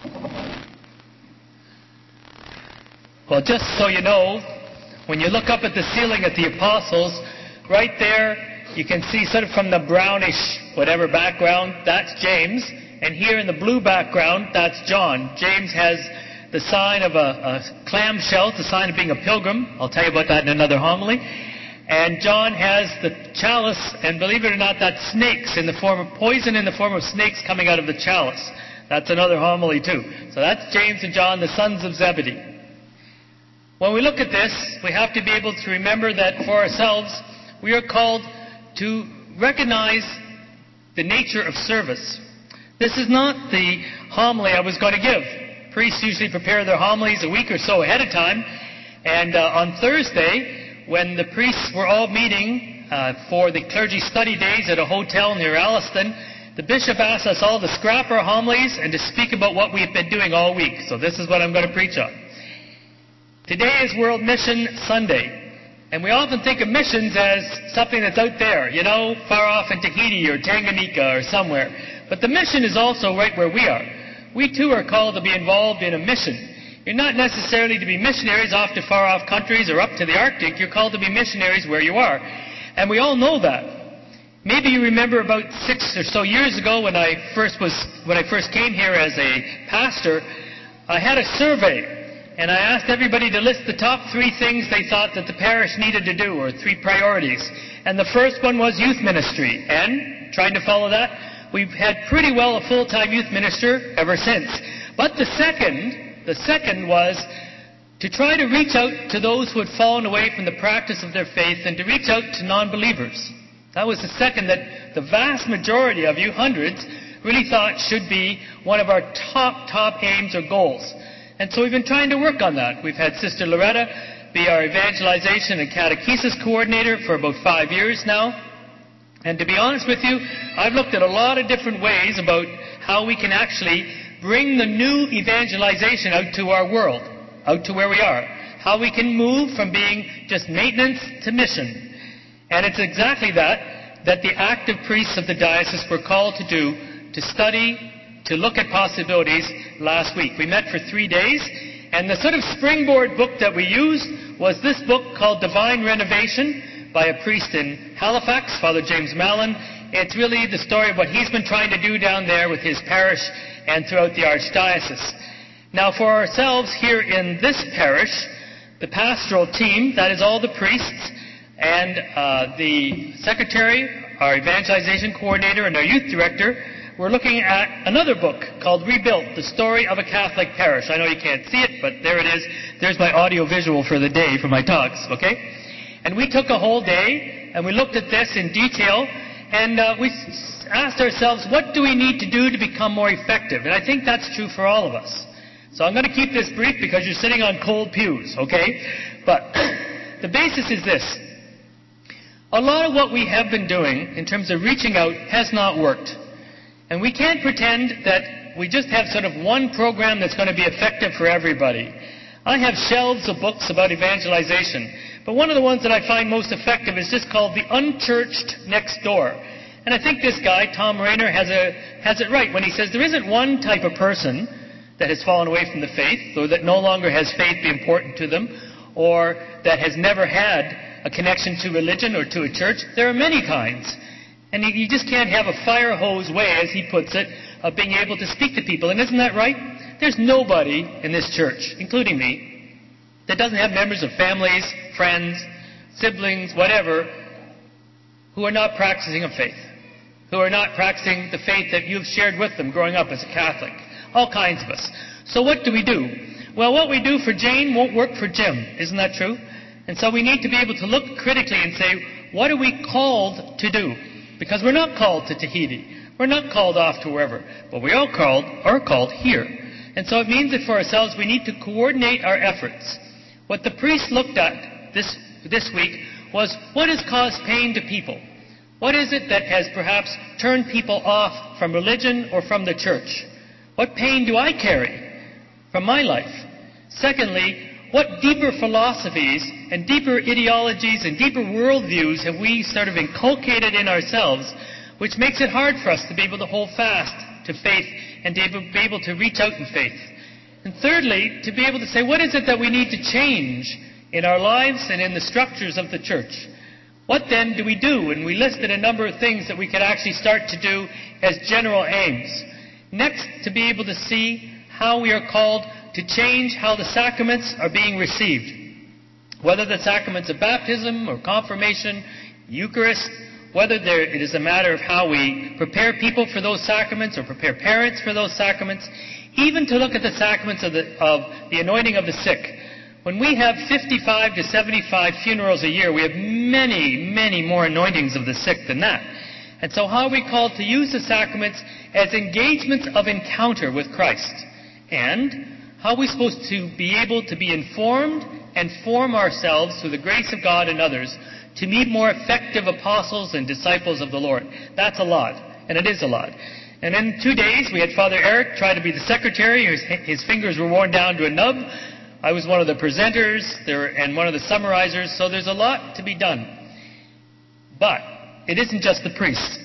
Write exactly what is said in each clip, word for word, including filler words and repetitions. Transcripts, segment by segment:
Well, just so you know, when you look up at the ceiling at the Apostles, right there you can see sort of from the brownish whatever background, that's James. And here in the blue background, that's John. James has the sign of a, a clamshell, the sign of being a pilgrim. I'll tell you about that in another homily. And John has the chalice, and believe it or not, that's snakes in the form of poison in the form of snakes coming out of the chalice. That's another homily too. So that's James and John, the sons of Zebedee. When we look at this, we have to be able to remember that for ourselves, we are called to recognize the nature of service. This is not the homily I was going to give. Priests usually prepare their homilies a week or so ahead of time. And uh, on Thursday, when the priests were all meeting uh, for the clergy study days at a hotel near Alliston, the bishop asked us all to scrap our homilies and to speak about what we've been doing all week. So this is what I'm going to preach on. Today is World Mission Sunday. And we often think of missions as something that's out there, you know, far off in Tahiti or Tanganyika or somewhere. But the mission is also right where we are. We too are called to be involved in a mission. You're not necessarily to be missionaries off to far off countries or up to the Arctic. You're called to be missionaries where you are. And we all know that. Maybe you remember about six or so years ago when I first was when I first came here as a pastor, I had a survey. And I asked everybody to list the top three things they thought that the parish needed to do, or three priorities. And the first one was youth ministry. And, trying to follow that, we've had pretty well a full-time youth minister ever since. But the second, the second was to try to reach out to those who had fallen away from the practice of their faith and to reach out to non-believers. That was the second that the vast majority of you, hundreds, really thought should be one of our top, top aims or goals. And so we've been trying to work on that. We've had Sister Loretta be our evangelization and catechesis coordinator for about five years now. And to be honest with you, I've looked at a lot of different ways about how we can actually bring the new evangelization out to our world, out to where we are. How we can move from being just maintenance to mission. And it's exactly that, that the active priests of the diocese were called to do, to study, to look at possibilities last week. We met for three days, and the sort of springboard book that we used was this book called Divine Renovation by a priest in Halifax, Father James Mallon. It's really the story of what he's been trying to do down there with his parish and throughout the Archdiocese. Now for ourselves here in this parish, the pastoral team, that is all the priests, and uh, the secretary, our evangelization coordinator, and our youth director, we're looking at another book called Rebuilt, The Story of a Catholic Parish. I know you can't see it, but there it is. There's my audio visual for the day for my talks, okay? And we took a whole day, and we looked at this in detail, and uh, we asked ourselves, what do we need to do to become more effective? And I think that's true for all of us. So I'm going to keep this brief because you're sitting on cold pews, okay? But the basis is this. A lot of what we have been doing in terms of reaching out has not worked. And we can't pretend that we just have sort of one program that's going to be effective for everybody. I have shelves of books about evangelization, but one of the ones that I find most effective is just called The Unchurched Next Door. And I think this guy, Tom Rainer, has, a, has it right when he says there isn't one type of person that has fallen away from the faith, or that no longer has faith be important to them, or that has never had a connection to religion or to a church. There are many kinds. And you just can't have a fire hose way, as he puts it, of being able to speak to people. And isn't that right? There's nobody in this church, including me, that doesn't have members of families, friends, siblings, whatever, who are not practicing a faith, who are not practicing the faith that you've shared with them growing up as a Catholic. All kinds of us. So what do we do? Well, what we do for Jane won't work for Jim. Isn't that true? And so we need to be able to look critically and say, what are we called to do? Because we're not called to Tahiti. We're not called off to wherever. But we all called, are called here. And so it means that for ourselves we need to coordinate our efforts. What the priest looked at this, this week was what has caused pain to people? What is it that has perhaps turned people off from religion or from the church? What pain do I carry from my life? Secondly, what deeper philosophies and deeper ideologies and deeper worldviews have we sort of inculcated in ourselves, which makes it hard for us to be able to hold fast to faith and to be able to reach out in faith. And thirdly, to be able to say, what is it that we need to change in our lives and in the structures of the church? What then do we do? And we listed a number of things that we could actually start to do as general aims. Next, to be able to see how we are called to change how the sacraments are being received. Whether the sacraments of baptism or confirmation, Eucharist, whether there, it is a matter of how we prepare people for those sacraments or prepare parents for those sacraments, even to look at the sacraments of the, of the anointing of the sick. When we have fifty-five to seventy-five funerals a year, we have many, many more anointings of the sick than that. And so how are we called to use the sacraments as engagements of encounter with Christ? And how are we supposed to be able to be informed and form ourselves through the grace of God and others to meet more effective apostles and disciples of the Lord? That's a lot, and it is a lot. And in two days, we had Father Eric try to be the secretary. His, his fingers were worn down to a nub. I was one of the presenters there and one of the summarizers, so there's a lot to be done. But it isn't just the priests.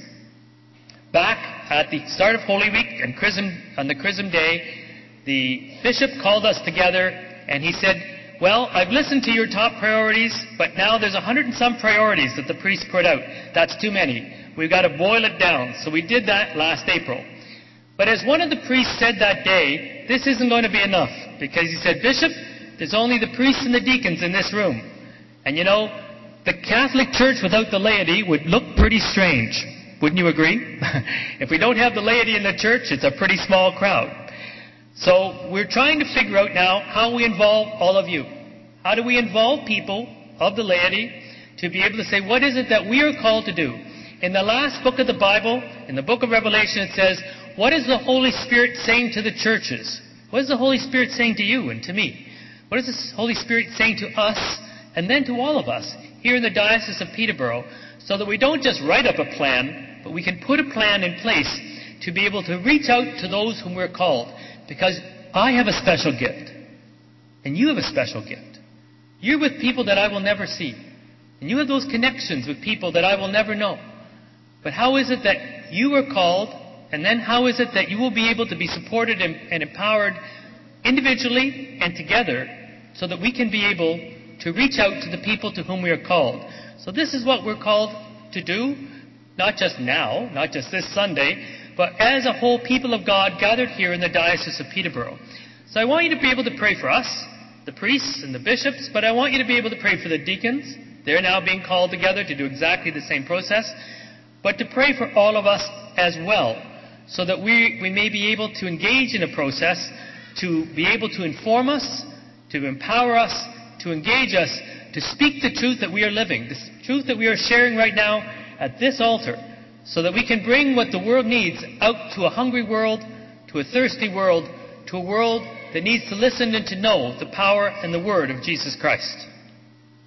Back at the start of Holy Week and Chrism, on the Chrism Day, the bishop called us together and he said, well, I've listened to your top priorities, but now there's a hundred and some priorities that the priests put out. That's too many. We've got to boil it down. So we did that last April. But as one of the priests said that day, this isn't going to be enough. Because he said, Bishop, there's only the priests and the deacons in this room. And you know, the Catholic Church without the laity would look pretty strange. Wouldn't you agree? If we don't have the laity in the church, it's a pretty small crowd. So we're trying to figure out now how we involve all of you. How do we involve people of the laity to be able to say, what is it that we are called to do? In the last book of the Bible, in the book of Revelation, it says, what is the Holy Spirit saying to the churches? What is the Holy Spirit saying to you and to me? What is the Holy Spirit saying to us and then to all of us here in the Diocese of Peterborough, so that we don't just write up a plan, but we can put a plan in place to be able to reach out to those whom we're called. Because I have a special gift, and you have a special gift. You're with people that I will never see, and you have those connections with people that I will never know. But how is it that you are called, and then how is it that you will be able to be supported and, and empowered individually and together so that we can be able to reach out to the people to whom we are called? So this is what we're called to do, not just now, not just this Sunday, but as a whole people of God gathered here in the Diocese of Peterborough. So I want you to be able to pray for us, the priests and the bishops, but I want you to be able to pray for the deacons. They're now being called together to do exactly the same process. But to pray for all of us as well, so that we, we may be able to engage in a process to be able to inform us, to empower us, to engage us, to speak the truth that we are living, the truth that we are sharing right now at this altar, so that we can bring what the world needs out to a hungry world, to a thirsty world, to a world that needs to listen and to know the power and the word of Jesus Christ.